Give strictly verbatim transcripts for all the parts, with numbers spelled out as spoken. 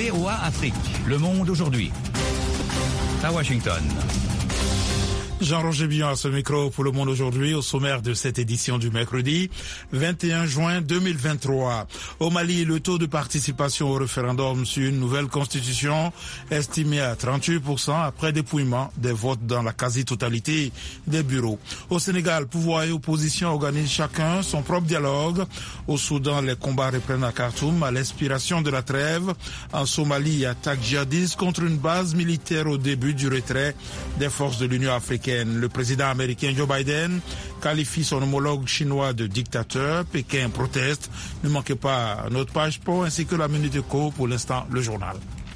V O A Afrique, Le Monde aujourd'hui. À Washington. Jean-Roger Billon à ce micro pour Le Monde aujourd'hui, au sommaire de cette édition du mercredi vingt et un juin deux mille vingt-trois. Au Mali, le taux de participation au référendum sur une nouvelle constitution estimé à trente-huit pour cent après dépouillement des votes dans la quasi-totalité des bureaux. Au Sénégal, pouvoir et opposition organisent chacun son propre dialogue. Au Soudan, les combats reprennent à Khartoum à l'inspiration de la trêve. En Somalie, attaque djihadiste contre une base militaire au début du retrait des forces de l'Union africaine. Le président américain Joe Biden qualifie son homologue chinois de dictateur. Pékin proteste. Ne manquez pas notre page sport ainsi que la Minute Éco. Pour l'instant, le journal.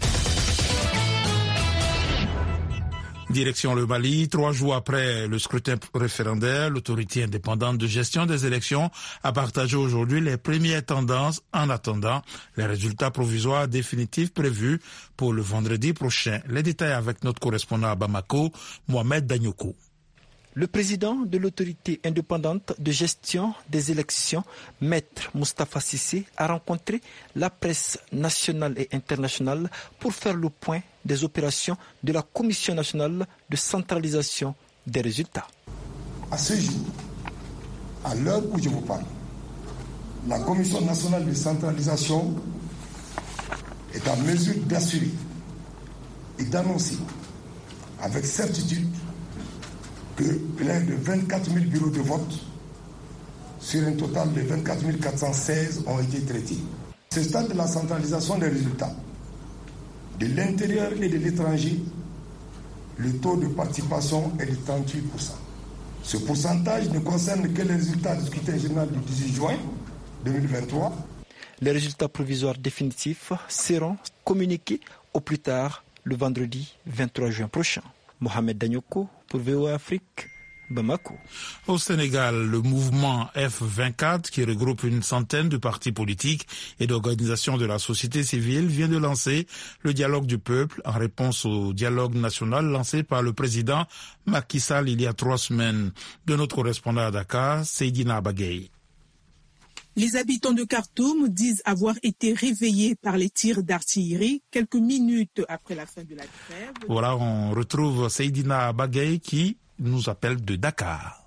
Direction le Mali, trois jours après le scrutin référendaire, l'autorité indépendante de gestion des élections a partagé aujourd'hui les premières tendances en attendant les résultats provisoires définitifs prévus pour le vendredi prochain. Les détails avec notre correspondant à Bamako, Mohamed Danyoko. Le président de l'autorité indépendante de gestion des élections, Maître Moustapha Cissé, a rencontré la presse nationale et internationale pour faire le point des opérations de la Commission nationale de centralisation des résultats. À ce jour, à l'heure où je vous parle, la Commission nationale de centralisation est en mesure d'assurer et d'annoncer avec certitude que plein de vingt-quatre mille bureaux de vote sur un total de vingt-quatre mille quatre cent seize ont été traités. Ce stade de la centralisation des résultats, de l'intérieur et de l'étranger, le taux de participation est de trente-huit pour cent. Ce pourcentage ne concerne que les résultats du scrutin général du dix-huit juin deux mille vingt-trois. Les résultats provisoires définitifs seront communiqués au plus tard le vendredi vingt-trois juin prochain. Mohamed Danyoko pour V O A Afrique, Bamako. Au Sénégal, le mouvement F vingt-quatre, qui regroupe une centaine de partis politiques et d'organisations de la société civile, vient de lancer le dialogue du peuple en réponse au dialogue national lancé par le président Macky Sall il y a trois semaines. De notre correspondant à Dakar, Seydina Bagay. Les habitants de Khartoum disent avoir été réveillés par les tirs d'artillerie quelques minutes après la fin de la trêve. Voilà, on retrouve Seydina Bagay qui nous appelle de Dakar.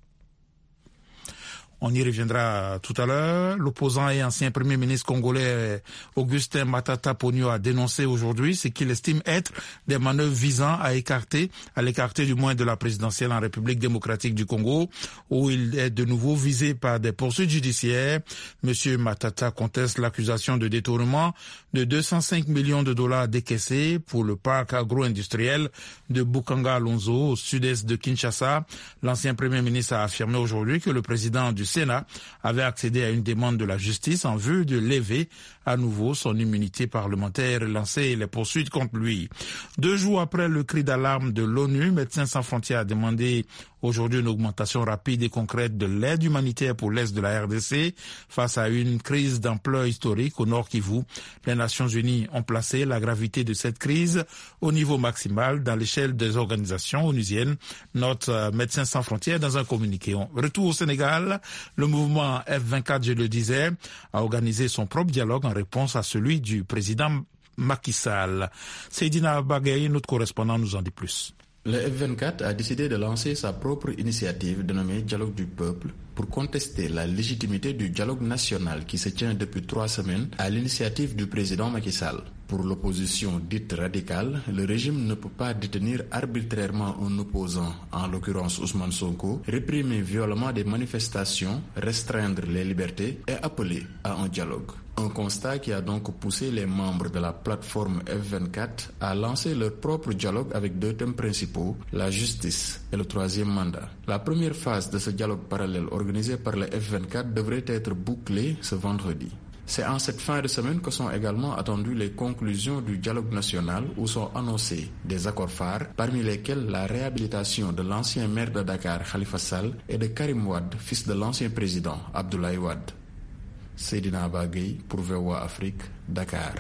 On y reviendra tout à l'heure. L'opposant et ancien premier ministre congolais Augustin Matata Ponyo a dénoncé aujourd'hui ce qu'il estime être des manœuvres visant à écarter, à l'écarter du moins de la présidentielle en République démocratique du Congo, où il est de nouveau visé par des poursuites judiciaires. Monsieur Matata conteste l'accusation de détournement de deux cent cinq millions de dollars décaissés pour le parc agro-industriel de Bukanga-Alonzo, au sud-est de Kinshasa. L'ancien premier ministre a affirmé aujourd'hui que le président du Sénat avait accédé à une demande de la justice en vue de lever à nouveau son immunité parlementaire et lancer les poursuites contre lui. Deux jours après le cri d'alarme de l'ONU, Médecins sans frontières a demandé aujourd'hui une augmentation rapide et concrète de l'aide humanitaire pour l'Est de la R D C face à une crise d'ampleur historique au Nord Kivu. Les Nations Unies ont placé la gravité de cette crise au niveau maximal dans l'échelle des organisations onusiennes. Note euh, Médecins sans frontières dans un communiqué. Retour au Sénégal, le mouvement F vingt-quatre, je le disais, a organisé son propre dialogue en réponse à celui du président Macky Sall. Seydina Bagay, notre correspondant, nous en dit plus. Le F vingt-quatre a décidé de lancer sa propre initiative dénommée Dialogue du peuple pour contester la légitimité du dialogue national qui se tient depuis trois semaines à l'initiative du président Macky Sall. Pour l'opposition dite radicale, le régime ne peut pas détenir arbitrairement un opposant, en l'occurrence Ousmane Sonko, réprimer violemment des manifestations, restreindre les libertés et appeler à un dialogue. Un constat qui a donc poussé les membres de la plateforme F vingt-quatre à lancer leur propre dialogue avec deux thèmes principaux, la justice et le troisième mandat. La première phase de ce dialogue parallèle organisé par le F vingt-quatre devrait être bouclée ce vendredi. C'est en cette fin de semaine que sont également attendues les conclusions du dialogue national où sont annoncés des accords phares, parmi lesquels la réhabilitation de l'ancien maire de Dakar, Khalifa Sall, et de Karim Wade, fils de l'ancien président, Abdoulaye Wade. Seydina Bagay pour V O A Afrique, Dakar.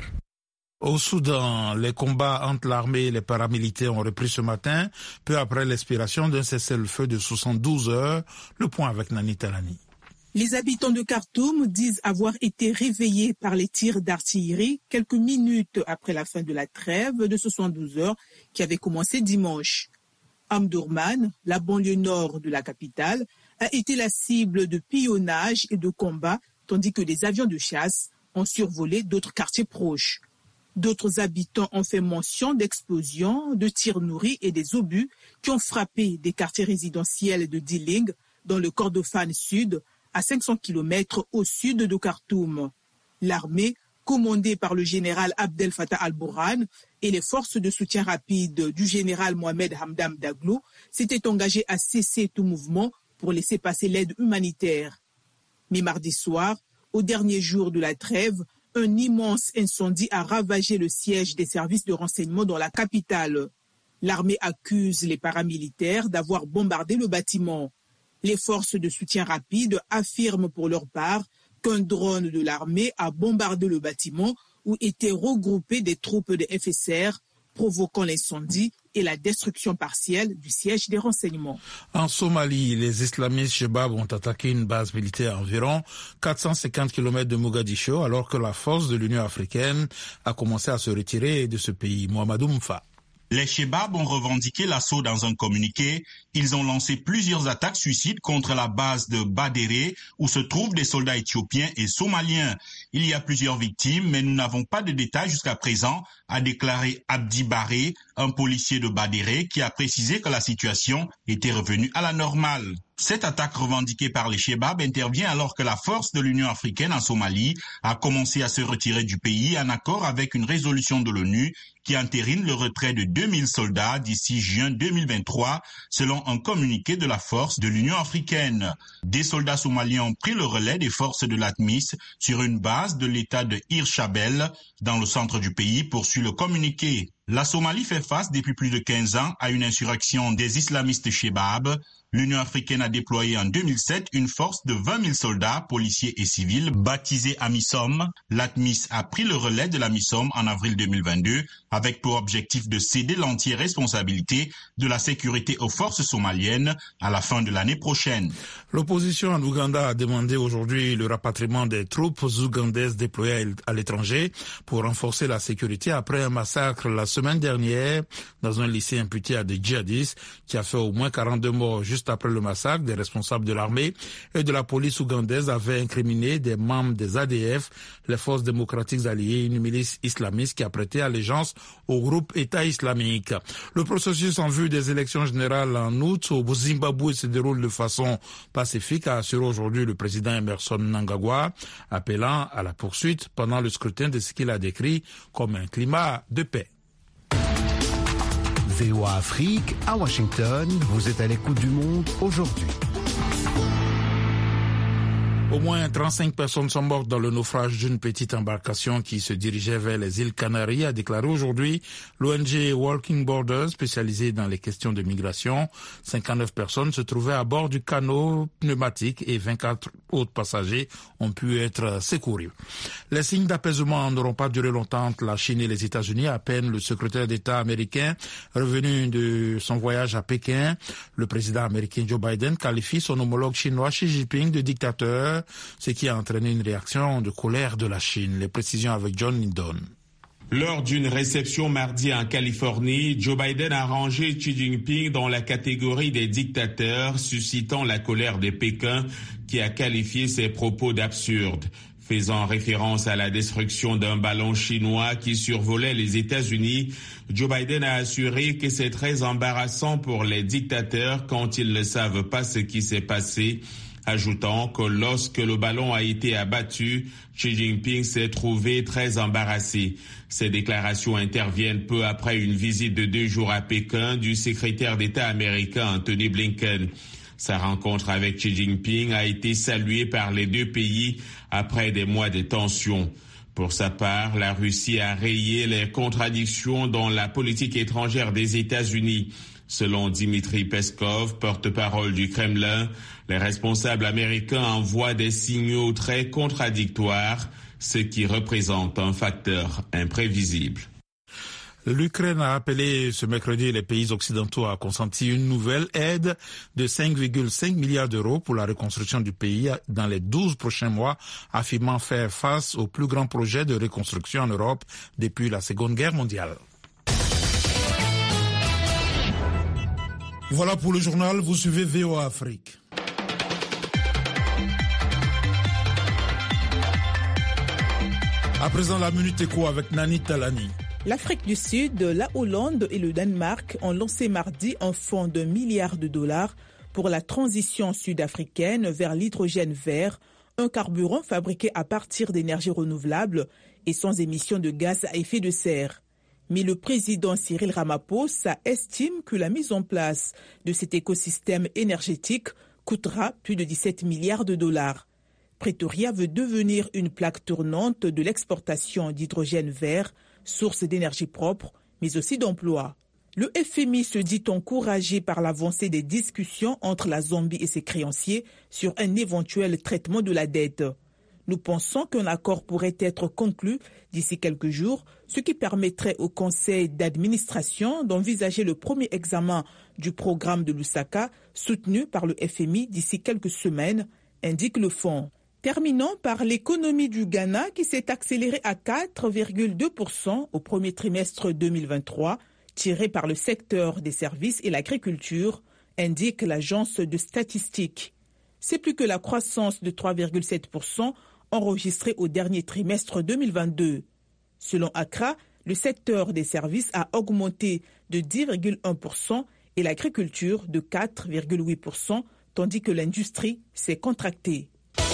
Au Soudan, les combats entre l'armée et les paramilitaires ont repris ce matin, peu après l'expiration d'un cessez-le-feu de soixante-douze heures. Le point avec Nani Talani. Les habitants de Khartoum disent avoir été réveillés par les tirs d'artillerie quelques minutes après la fin de la trêve de soixante-douze heures qui avait commencé dimanche. Omdurman, la banlieue nord de la capitale, a été la cible de pillonnage et de combats, tandis que des avions de chasse ont survolé d'autres quartiers proches. D'autres habitants ont fait mention d'explosions, de tirs nourris et des obus qui ont frappé des quartiers résidentiels de Diling dans le Kordofan Sud, à cinq cents kilomètres au sud de Khartoum. L'armée, commandée par le général Abdel Fattah al-Burhan et les forces de soutien rapide du général Mohamed Hamdan Daglo, s'étaient engagées à cesser tout mouvement pour laisser passer l'aide humanitaire. Mais mardi soir, au dernier jour de la trêve, un immense incendie a ravagé le siège des services de renseignement dans la capitale. L'armée accuse les paramilitaires d'avoir bombardé le bâtiment. Les forces de soutien rapide affirment pour leur part qu'un drone de l'armée a bombardé le bâtiment où étaient regroupées des troupes de F S R, provoquant l'incendie et la destruction partielle du siège des renseignements. En Somalie, les islamistes Chebab ont attaqué une base militaire à environ quatre cent cinquante kilomètres de Mogadiscio alors que la force de l'Union africaine a commencé à se retirer de ce pays. Mohamedou Mfa. Les Chebab ont revendiqué l'assaut dans un communiqué. Ils ont lancé plusieurs attaques suicides contre la base de Badéré où se trouvent des soldats éthiopiens et somaliens. Il y a plusieurs victimes, mais nous n'avons pas de détails jusqu'à présent, a déclaré Abdi Baré, un policier de Badéré, qui a précisé que la situation était revenue à la normale. Cette attaque revendiquée par les Chebab intervient alors que la force de l'Union africaine en Somalie a commencé à se retirer du pays en accord avec une résolution de l'ONU qui entérine le retrait de deux mille soldats d'ici juin deux mille vingt-trois, selon un communiqué de la force de l'Union africaine. Des soldats somaliens ont pris le relais des forces de l'ATMIS sur une base de l'état de Hirshabelle, dans le centre du pays, poursuit le communiqué. La Somalie fait face depuis plus de quinze ans à une insurrection des islamistes Chebab. L'Union africaine a déployé en deux mille sept une force de vingt mille soldats, policiers et civils, baptisée AMISOM. L'ATMIS a pris le relais de l'AMISOM en avril deux mille vingt-deux, avec pour objectif de céder l'entière responsabilité de la sécurité aux forces somaliennes à la fin de l'année prochaine. L'opposition en Ouganda a demandé aujourd'hui le rapatriement des troupes ougandaises déployées à l'étranger pour renforcer la sécurité après un massacre la semaine dernière dans un lycée imputé à des djihadistes qui a fait au moins quarante-deux morts. Juste après le massacre, des responsables de l'armée et de la police ougandaise avaient incriminé des membres des A D F, les forces démocratiques alliées, une milice islamiste qui a prêté allégeance au groupe État islamique. Le processus en vue des élections générales en août au Zimbabwe se déroule de façon pacifique, a assuré aujourd'hui le président Emerson Mnangagwa, appelant à la poursuite pendant le scrutin de ce qu'il a décrit comme un climat de paix. V O A Afrique, à Washington, vous êtes à l'écoute du monde aujourd'hui. Au moins trente-cinq personnes sont mortes dans le naufrage d'une petite embarcation qui se dirigeait vers les îles Canaries, a déclaré aujourd'hui l'O N G Walking Borders, spécialisée dans les questions de migration. cinquante-neuf personnes se trouvaient à bord du canot pneumatique et vingt-quatre autres passagers ont pu être secourus. Les signes d'apaisement n'auront pas duré longtemps entre la Chine et les États-Unis. À peine le secrétaire d'État américain revenu de son voyage à Pékin, le président américain Joe Biden qualifie son homologue chinois Xi Jinping de dictateur, ce qui a entraîné une réaction de colère de la Chine. Les précisions avec John Lindon. Lors d'une réception mardi en Californie, Joe Biden a rangé Xi Jinping dans la catégorie des dictateurs, suscitant la colère de Pékin qui a qualifié ses propos d'absurdes. Faisant référence à la destruction d'un ballon chinois qui survolait les États-Unis, Joe Biden a assuré que c'est très embarrassant pour les dictateurs quand ils ne savent pas ce qui s'est passé, ajoutant que lorsque le ballon a été abattu, Xi Jinping s'est trouvé très embarrassé. Ces déclarations interviennent peu après une visite de deux jours à Pékin du secrétaire d'État américain Anthony Blinken. Sa rencontre avec Xi Jinping a été saluée par les deux pays après des mois de tensions. Pour sa part, la Russie a rayé les contradictions dans la politique étrangère des États-Unis. Selon Dmitry Peskov, porte-parole du Kremlin, les responsables américains envoient des signaux très contradictoires, ce qui représente un facteur imprévisible. L'Ukraine a appelé ce mercredi les pays occidentaux à consentir une nouvelle aide de cinq virgule cinq milliards d'euros pour la reconstruction du pays dans les douze prochains mois, affirmant faire face au plus grand projet de reconstruction en Europe depuis la Seconde Guerre mondiale. Voilà pour le journal, vous suivez V O A Afrique. À présent, la Minute Éco avec Nani Talani. L'Afrique du Sud, la Hollande et le Danemark ont lancé mardi un fonds d'un milliard de dollars pour la transition sud-africaine vers l'hydrogène vert, un carburant fabriqué à partir d'énergies renouvelables et sans émission de gaz à effet de serre. Mais le président Cyril Ramaphosa estime que la mise en place de cet écosystème énergétique coûtera plus de dix-sept milliards de dollars. Pretoria veut devenir une plaque tournante de l'exportation d'hydrogène vert, source d'énergie propre, mais aussi d'emplois. Le F M I se dit encouragé par l'avancée des discussions entre la Zambie et ses créanciers sur un éventuel traitement de la dette. Nous pensons qu'un accord pourrait être conclu d'ici quelques jours, ce qui permettrait au conseil d'administration d'envisager le premier examen du programme de Lusaka, soutenu par le F M I d'ici quelques semaines, indique le fonds. Terminons par l'économie du Ghana qui s'est accélérée à quatre virgule deux pour cent au premier trimestre deux mille vingt-trois, tiré par le secteur des services et l'agriculture, indique l'agence de statistiques. C'est plus que la croissance de trois virgule sept pour cent enregistrée au dernier trimestre deux mille vingt-deux. Selon Accra, le secteur des services a augmenté de dix virgule un pour cent et l'agriculture de quatre virgule huit pour cent, tandis que l'industrie s'est contractée.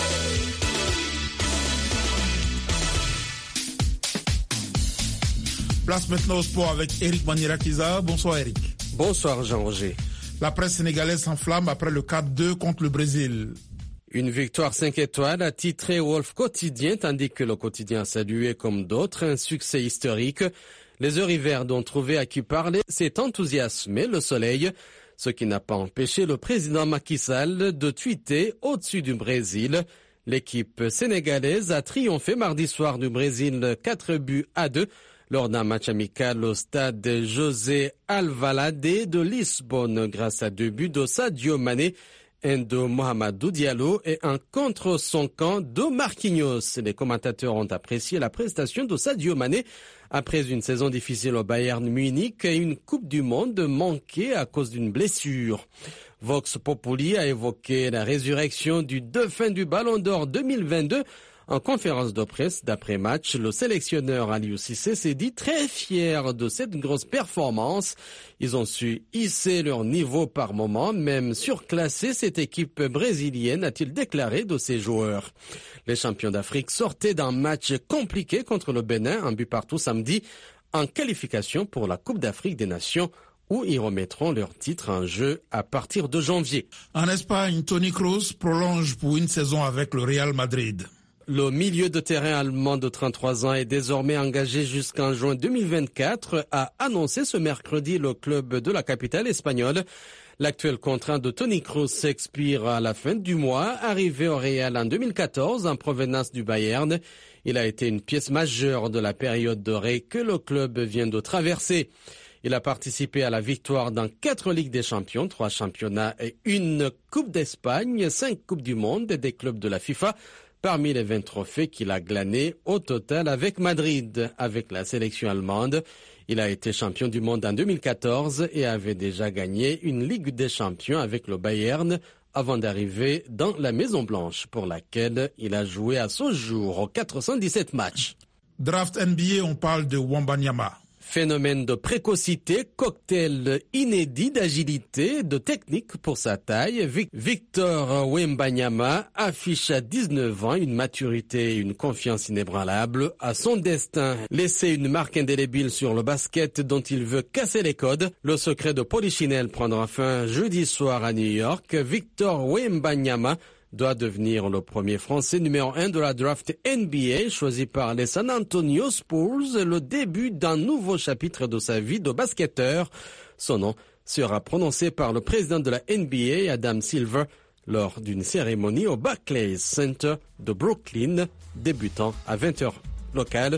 Place maintenant au sport avec Eric Manirakiza. Bonsoir Eric. Bonsoir Jean-Roger. La presse sénégalaise s'enflamme après le quatre deux contre le Brésil. Une victoire cinq étoiles a titré Wolf Quotidien, tandis que le quotidien a salué comme d'autres un succès historique. Les heures vertes ont trouvé à qui parler, s'est enthousiasmé le soleil, ce qui n'a pas empêché le président Macky Sall de tweeter au-dessus du Brésil. L'équipe sénégalaise a triomphé mardi soir du Brésil quatre buts à deux. Lors d'un match amical au stade José Alvalade de Lisbonne grâce à deux buts de Sadio Mané, un de Mohamedou Diallo et un contre son camp de Marquinhos. Les commentateurs ont apprécié la prestation de Sadio Mané après une saison difficile au Bayern Munich et une Coupe du Monde manquée à cause d'une blessure. Vox Populi a évoqué la résurrection du dauphin du Ballon d'Or deux mille vingt-deux. En conférence de presse d'après-match, le sélectionneur Aliou Cissé s'est dit très fier de cette grosse performance. Ils ont su hisser leur niveau par moment, même surclasser cette équipe brésilienne, a-t-il déclaré de ses joueurs. Les champions d'Afrique sortaient d'un match compliqué contre le Bénin, un but partout samedi, en qualification pour la Coupe d'Afrique des Nations, où ils remettront leur titre en jeu à partir de janvier. En Espagne, Toni Kroos prolonge pour une saison avec le Real Madrid. Le milieu de terrain allemand de trente-trois ans est désormais engagé jusqu'en juin deux mille vingt-quatre, a annoncé ce mercredi le club de la capitale espagnole. L'actuel contrat de Toni Kroos s'expire à la fin du mois. Arrivé au Real en deux mille quatorze en provenance du Bayern, il a été une pièce majeure de la période dorée que le club vient de traverser. Il a participé à la victoire dans quatre Ligues des Champions, trois championnats et une Coupe d'Espagne, cinq Coupes du Monde et des clubs de la FIFA. Parmi les vingt trophées qu'il a glanés au total avec Madrid, avec la sélection allemande. Il a été champion du monde en deux mille quatorze et avait déjà gagné une Ligue des Champions avec le Bayern avant d'arriver dans la Maison Blanche pour laquelle il a joué à ce jour quatre cent dix-sept matchs. Draft N B A, on parle de Wembanyama. Phénomène de précocité, cocktail inédit d'agilité, de technique pour sa taille. Victor Wembanyama affiche à dix-neuf ans une maturité et une confiance inébranlable à son destin. Laisser une marque indélébile sur le basket dont il veut casser les codes. Le secret de Polichinelle prendra fin jeudi soir à New York. Victor Wembanyama doit devenir le premier Français numéro un de la draft N B A choisi par les San Antonio Spurs, le début d'un nouveau chapitre de sa vie de basketteur. Son nom sera prononcé par le président de la N B A, Adam Silver, lors d'une cérémonie au Barclays Center de Brooklyn, débutant à vingt heures locales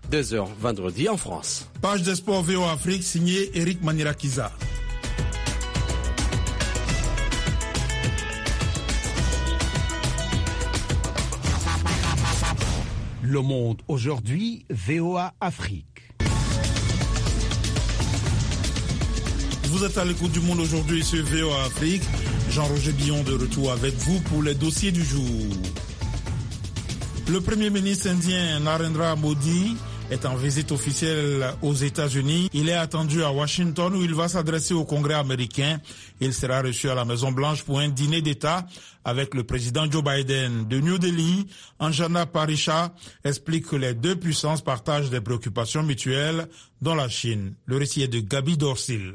deux heures vendredi en France. Page des sports V O Afrique signée Eric Manirakiza. Le Monde aujourd'hui, V O A Afrique. Vous êtes à l'écoute du Monde aujourd'hui sur V O A Afrique. Jean-Roger Billon de retour avec vous pour les dossiers du jour. Le Premier ministre indien Narendra Modi est en visite officielle aux États-Unis. Il est attendu à Washington où il va s'adresser au Congrès américain. Il sera reçu à la Maison-Blanche pour un dîner d'État avec le président Joe Biden. De New Delhi, Anjana Parisha explique que les deux puissances partagent des préoccupations mutuelles dans la Chine. Le récit est de Gabi Dorsil.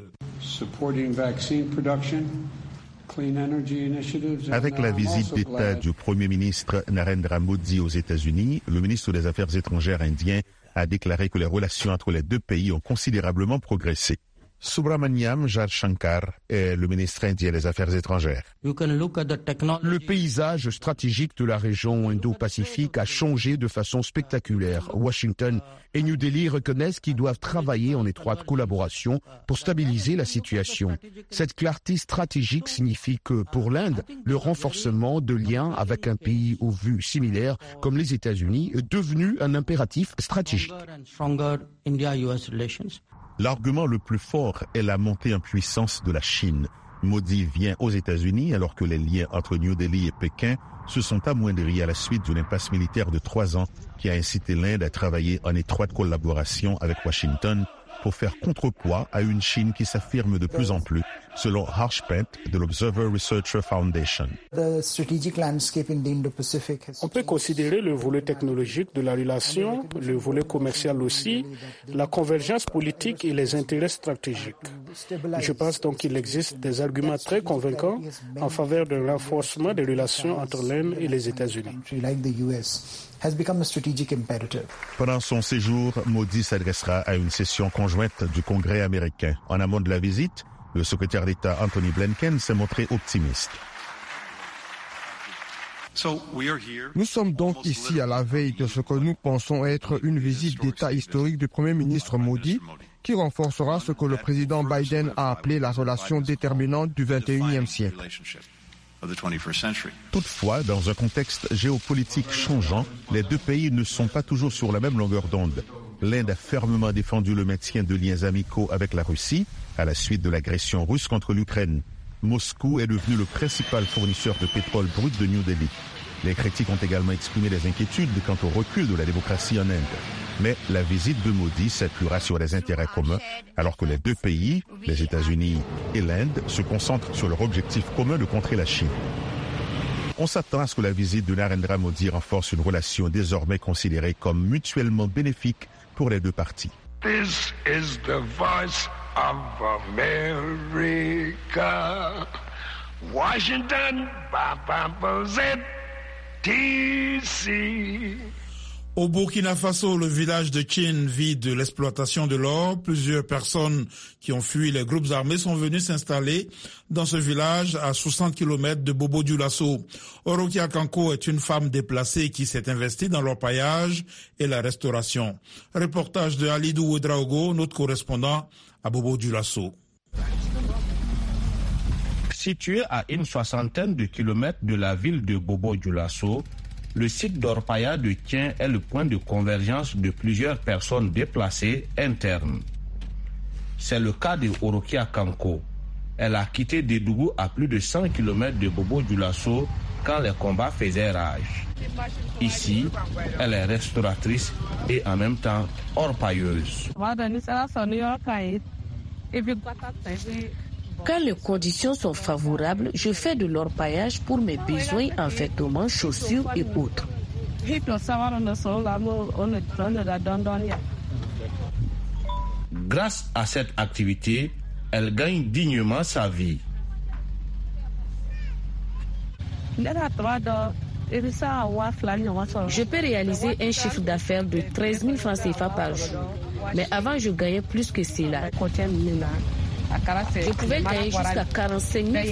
Avec la visite d'État du Premier ministre Narendra Modi aux États-Unis, le ministre des Affaires étrangères indien a déclaré que les relations entre les deux pays ont considérablement progressé. Subramaniam Jaishankar est le ministre indien des Affaires étrangères. Le paysage stratégique de la région Indo-Pacifique a changé de façon spectaculaire. Washington et New Delhi reconnaissent qu'ils doivent travailler en étroite collaboration pour stabiliser la situation. Cette clarté stratégique signifie que pour l'Inde, le renforcement de liens avec un pays aux vues similaires comme les États-Unis est devenu un impératif stratégique. L'argument le plus fort est la montée en puissance de la Chine. Modi vient aux États-Unis alors que les liens entre New Delhi et Pékin se sont amoindris à la suite d'une impasse militaire de trois ans qui a incité l'Inde à travailler en étroite collaboration avec Washington pour faire contrepoids à une Chine qui s'affirme de plus en plus, selon Harsh Pant de l'Observer Research Foundation. On peut considérer le volet technologique de la relation, le volet commercial aussi, la convergence politique et les intérêts stratégiques. Je pense donc qu'il existe des arguments très convaincants en faveur d'un renforcement des relations entre l'Inde et les États-Unis. Pendant son séjour, Modi s'adressera à une session conjointe du Congrès américain. En amont de la visite, le secrétaire d'État Anthony Blinken s'est montré optimiste. Nous sommes donc ici à la veille de ce que nous pensons être une visite d'État historique du Premier ministre Modi, qui renforcera ce que le président Biden a appelé la relation déterminante du vingt et unième siècle. Toutefois, dans un contexte géopolitique changeant, les deux pays ne sont pas toujours sur la même longueur d'onde. L'Inde a fermement défendu le maintien de liens amicaux avec la Russie à la suite de l'agression russe contre l'Ukraine. Moscou est devenu le principal fournisseur de pétrole brut de New Delhi. Les critiques ont également exprimé des inquiétudes quant au recul de la démocratie en Inde. Mais la visite de Modi s'appuiera sur des intérêts communs, alors que les deux pays, les États-Unis et l'Inde, se concentrent sur leur objectif commun de contrer la Chine. On s'attend à ce que la visite de Narendra Modi renforce une relation désormais considérée comme mutuellement bénéfique pour les deux parties. This is the voice of America. Washington, D C. Au Burkina Faso, le village de Tchine vit de l'exploitation de l'or. Plusieurs personnes qui ont fui les groupes armés sont venues s'installer dans ce village à soixante kilomètres de Bobo-Dioulasso. Orokia Kanko est une femme déplacée qui s'est investie dans l'orpaillage et la restauration. Reportage de Alidou Ouedraogo, notre correspondant à Bobo-Dioulasso. Situé à une soixantaine de kilomètres de la ville de Bobo-Dioulasso, le site d'orpaillage de Tien est le point de convergence de plusieurs personnes déplacées internes. C'est le cas de Orokia Kanko. Elle a quitté Dédougou à plus de cent kilomètres de Bobo-Dioulasso quand les combats faisaient rage. Ici, elle est restauratrice et en même temps orpailleuse. Quand les conditions sont favorables, je fais de l'orpaillage pour mes besoins en vêtements, chaussures et autres. Grâce à cette activité, elle gagne dignement sa vie. Je peux réaliser un chiffre d'affaires de treize mille francs C F A par jour. Mais avant, je gagnais plus que cela. Je pouvais gagner jusqu'à quarante-cinq mille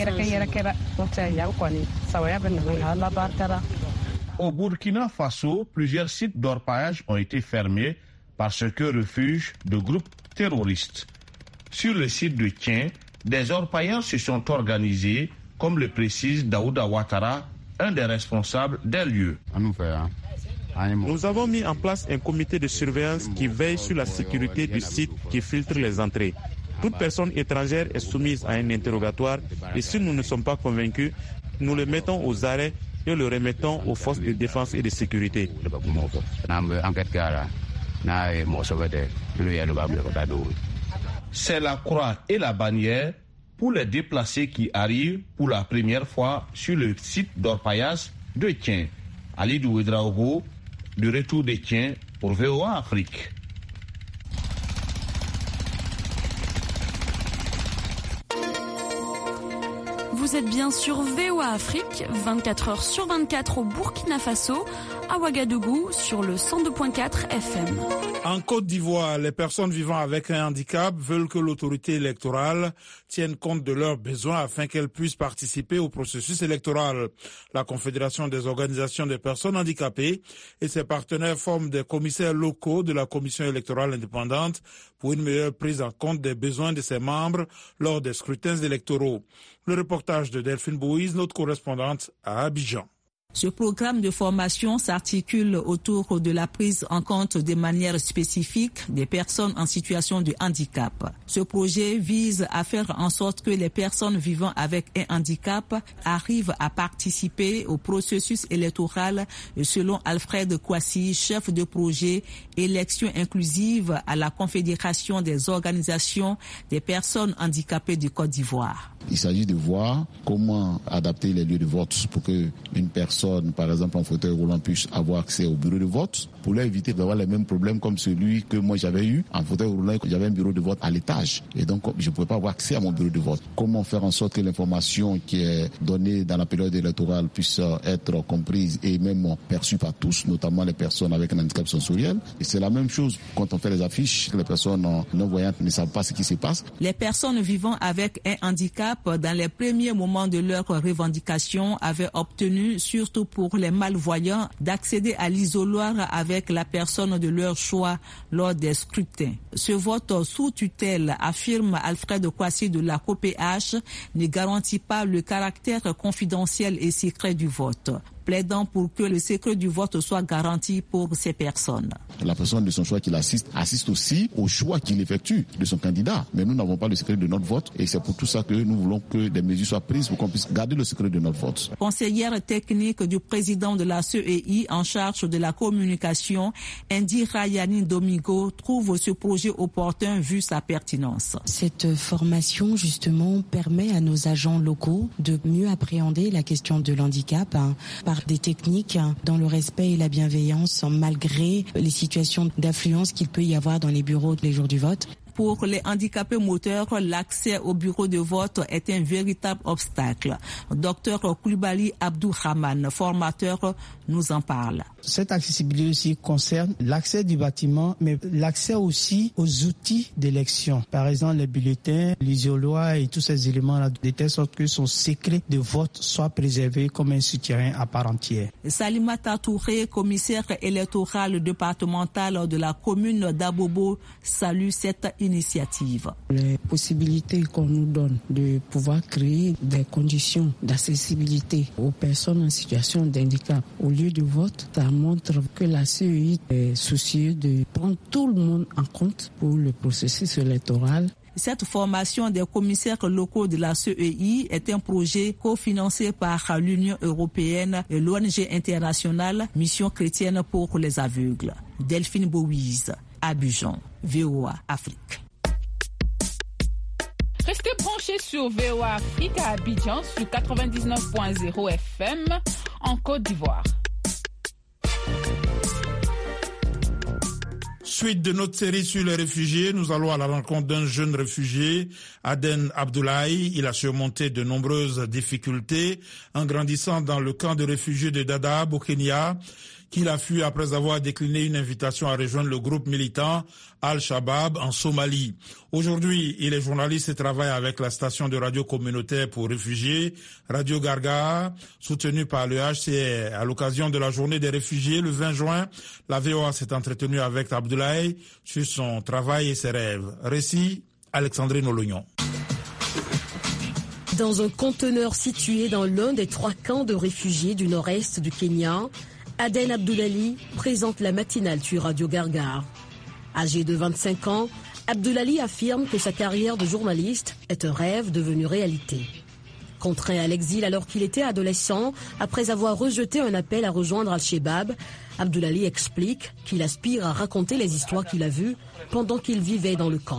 francs. Au Burkina Faso, plusieurs sites d'orpaillage ont été fermés parce que refuge de groupes terroristes. Sur le site de Tien, des orpailleurs se sont organisés, comme le précise Daouda Ouattara, un des responsables des lieux. Nous avons mis en place un comité de surveillance qui veille sur la sécurité du site, qui filtre les entrées. Toute personne étrangère est soumise à un interrogatoire et si nous ne sommes pas convaincus, nous le mettons aux arrêts et le remettons aux forces de défense et de sécurité. C'est la croix et la bannière pour les déplacés qui arrivent pour la première fois sur le site d'orpaillage de Tien. Ali Douedraogo, de retour de Tien pour V O A Afrique. Vous êtes bien sur V O A Afrique, vingt-quatre heures sur vingt-quatre au Burkina Faso, à Ouagadougou sur le cent deux virgule quatre F M. En Côte d'Ivoire, les personnes vivant avec un handicap veulent que l'autorité électorale tienne compte de leurs besoins afin qu'elles puissent participer au processus électoral. La Confédération des organisations des personnes handicapées et ses partenaires forment des commissaires locaux de la Commission électorale indépendante pour une meilleure prise en compte des besoins de ses membres lors des scrutins électoraux. Le reportage de Delphine Bouise, notre correspondante à Abidjan. Ce programme de formation s'articule autour de la prise en compte de manière spécifique des personnes en situation de handicap. Ce projet vise à faire en sorte que les personnes vivant avec un handicap arrivent à participer au processus électoral selon Alfred Kouassi, chef de projet élection inclusive à la Confédération des organisations des personnes handicapées du Côte d'Ivoire. Il s'agit de voir comment adapter les lieux de vote pour que une personne, par exemple en fauteuil roulant, puisse avoir accès au bureau de vote, pour leur éviter d'avoir les mêmes problèmes comme celui que moi j'avais eu. En fauteuil roulant, j'avais un bureau de vote à l'étage et donc je ne pouvais pas avoir accès à mon bureau de vote. Comment faire en sorte que l'information qui est donnée dans la période électorale puisse être comprise et même perçue par tous, notamment les personnes avec un handicap sensoriel. Et c'est la même chose quand on fait les affiches, les personnes non-voyantes ne savent pas ce qui se passe. Les personnes vivant avec un handicap dans les premiers moments de leur revendication avaient obtenu, surtout pour les malvoyants, d'accéder à l'isoloir avec la personne de leur choix lors des scrutins. Ce vote sous tutelle, affirme Alfred Kouassi de la C O P H, ne garantit pas le caractère confidentiel et secret du vote, plaidant pour que le secret du vote soit garanti pour ces personnes. La personne de son choix qui l'assiste assiste aussi au choix qu'il effectue de son candidat. Mais nous n'avons pas le secret de notre vote et c'est pour tout ça que nous voulons que des mesures soient prises pour qu'on puisse garder le secret de notre vote. Conseillère technique du président de la C E I en charge de la communication, Indira Yani Domingo, trouve ce projet opportun vu sa pertinence. Cette formation justement permet à nos agents locaux de mieux appréhender la question de l'handicap hein, par des techniques dans le respect et la bienveillance malgré les situations d'affluence qu'il peut y avoir dans les bureaux les jours du vote. Pour les handicapés moteurs, l'accès au bureau de vote est un véritable obstacle. Docteur Koulibaly Abdourahman, formateur, nous en parle. Cette accessibilité aussi concerne l'accès du bâtiment, mais l'accès aussi aux outils d'élection. Par exemple, les bulletins, l'isoloir et tous ces éléments-là, de telle sorte que son secret de vote soit préservé comme un souterrain à part entière. Salimata Touré, commissaire électoral départemental de la commune d'Abobo, salue cette initiative. Les possibilités qu'on nous donne de pouvoir créer des conditions d'accessibilité aux personnes en situation d'handicap au lieu de vote, ça montre que la C E I est soucieuse de prendre tout le monde en compte pour le processus électoral. Cette formation des commissaires locaux de la C E I est un projet cofinancé par l'Union européenne et l'O N G internationale Mission chrétienne pour les aveugles. Delphine Bouise, Abidjan, V O A Afrique. Restez branchés sur V O A Afrique à Abidjan sur quatre-vingt-dix-neuf point zéro F M en Côte d'Ivoire. Suite de notre série sur les réfugiés, nous allons à la rencontre d'un jeune réfugié, Aden Abdoulaye. Il a surmonté de nombreuses difficultés en grandissant dans le camp de réfugiés de Dadaab au Kenya. qu'il a fui après avoir décliné une invitation à rejoindre le groupe militant Al-Shabaab en Somalie. Aujourd'hui, il est journaliste et travaille avec la station de radio communautaire pour réfugiés, Radio Gargar, soutenue par le H C R. À l'occasion de la journée des réfugiés, le vingt juin, la V O A s'est entretenue avec Abdoulaye sur son travail et ses rêves. Récit, Alexandrine Olognon. Dans un conteneur situé dans l'un des trois camps de réfugiés du nord-est du Kenya, Aden Abdoulali présente la matinale sur Radio Gargar. Âgé de vingt-cinq ans, Abdoulali affirme que sa carrière de journaliste est un rêve devenu réalité. Contraint à l'exil alors qu'il était adolescent, après avoir rejeté un appel à rejoindre Al-Shabaab, Abdoulali explique qu'il aspire à raconter les histoires qu'il a vues pendant qu'il vivait dans le camp.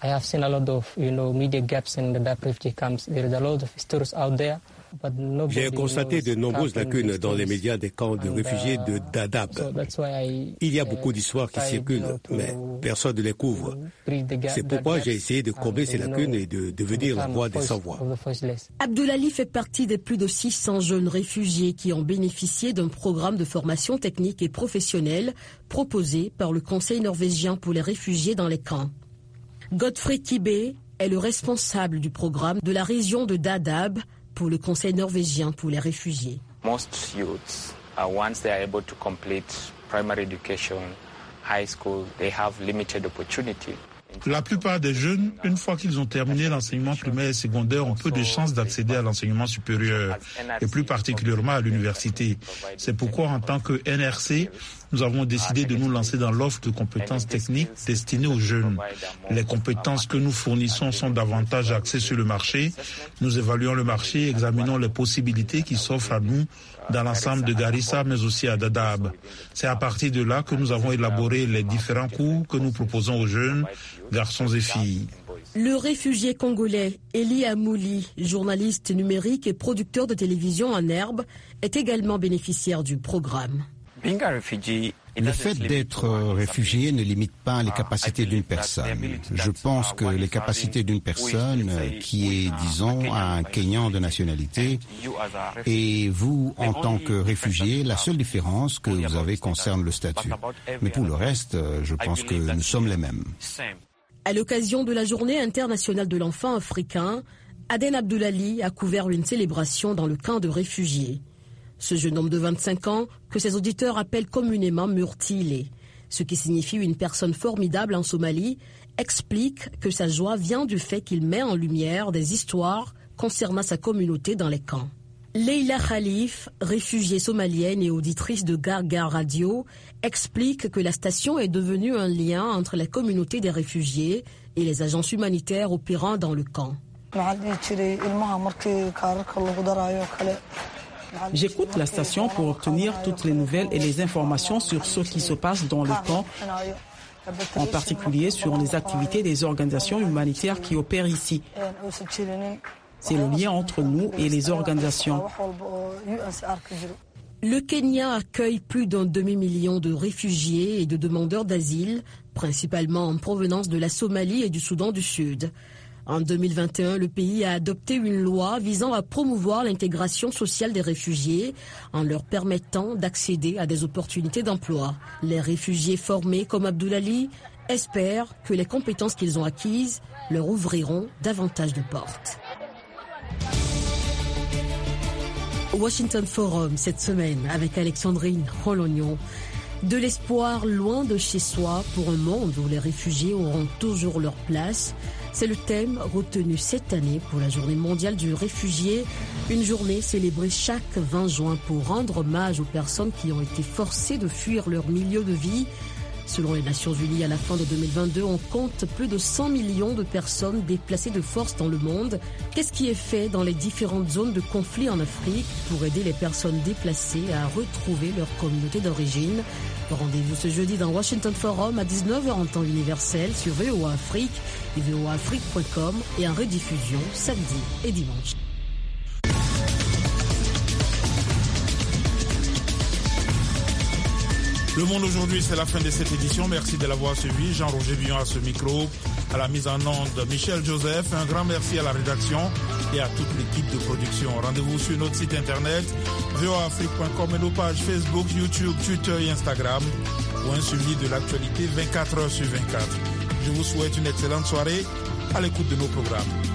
J'ai constaté de nombreuses lacunes dans les médias des camps de réfugiés de Dadaab. Il y a beaucoup d'histoires qui circulent, mais personne ne les couvre. C'est pourquoi j'ai essayé de combler ces lacunes et de devenir la voix des sans-voix. Abdoulali fait partie des plus de six cents jeunes réfugiés qui ont bénéficié d'un programme de formation technique et professionnelle proposé par le Conseil norvégien pour les réfugiés dans les camps. Godfrey Kibé est le responsable du programme de la région de Dadaab pour le Conseil norvégien pour les réfugiés. Most youths, uh, once they are able to complete primary education, high school, they have limited opportunity. La plupart des jeunes, une fois qu'ils ont terminé l'enseignement primaire et secondaire, ont peu de chances d'accéder à l'enseignement supérieur, et plus particulièrement à l'université. C'est pourquoi, en tant que N R C, nous avons décidé de nous lancer dans l'offre de compétences techniques destinées aux jeunes. Les compétences que nous fournissons sont davantage axées sur le marché. Nous évaluons le marché et examinons les possibilités qui s'offrent à nous dans l'ensemble de Garissa, mais aussi à Dadaab. C'est à partir de là que nous avons élaboré les différents cours que nous proposons aux jeunes, garçons et filles. Le réfugié congolais Eli Amouli, journaliste numérique et producteur de télévision en herbe, est également bénéficiaire du programme. Le fait d'être réfugié ne limite pas les capacités d'une personne. Je pense que les capacités d'une personne qui est, disons, un Kenyan de nationalité et vous, en tant que réfugié, la seule différence que vous avez concerne le statut. Mais pour le reste, je pense que nous sommes les mêmes. À l'occasion de la Journée internationale de l'enfant africain, Aden Abdoulali a couvert une célébration dans le camp de réfugiés. Ce jeune homme de vingt-cinq ans, que ses auditeurs appellent communément Murtile, ce qui signifie une personne formidable en Somalie, explique que sa joie vient du fait qu'il met en lumière des histoires concernant sa communauté dans les camps. Leila Khalif, réfugiée somalienne et auditrice de Gargar Radio, explique que la station est devenue un lien entre la communauté des réfugiés et les agences humanitaires opérant dans le camp. J'écoute la station pour obtenir toutes les nouvelles et les informations sur ce qui se passe dans le camp, en particulier sur les activités des organisations humanitaires qui opèrent ici. C'est le lien entre nous et les organisations. Le Kenya accueille plus d'un demi-million de réfugiés et de demandeurs d'asile, principalement en provenance de la Somalie et du Soudan du Sud. En deux mille vingt et un, le pays a adopté une loi visant à promouvoir l'intégration sociale des réfugiés en leur permettant d'accéder à des opportunités d'emploi. Les réfugiés formés comme Abdoulali espèrent que les compétences qu'ils ont acquises leur ouvriront davantage de portes. Washington Forum cette semaine avec Alexandrine Rolognon. De l'espoir loin de chez soi pour un monde où les réfugiés auront toujours leur place. C'est le thème retenu cette année pour la Journée mondiale du réfugié, une journée célébrée chaque vingt juin pour rendre hommage aux personnes qui ont été forcées de fuir leur milieu de vie. Selon les Nations Unies, à la fin de deux mille vingt-deux, on compte plus de cent millions de personnes déplacées de force dans le monde. Qu'est-ce qui est fait dans les différentes zones de conflit en Afrique pour aider les personnes déplacées à retrouver leur communauté d'origine? Rendez-vous ce jeudi dans Washington Forum à dix-neuf heures en temps universel sur V O A Afrique et V O A Afrique point com et en rediffusion samedi et dimanche. Le Monde aujourd'hui, c'est la fin de cette édition. Merci de l'avoir suivi. Jean-Roger Billon à ce micro, à la mise en onde Michel Joseph. Un grand merci à la rédaction et à toute l'équipe de production. Rendez-vous sur notre site internet v o a afrique point com et nos pages Facebook, YouTube, Twitter et Instagram pour un suivi de l'actualité vingt-quatre heures sur vingt-quatre. Je vous souhaite une excellente soirée à l'écoute de nos programmes.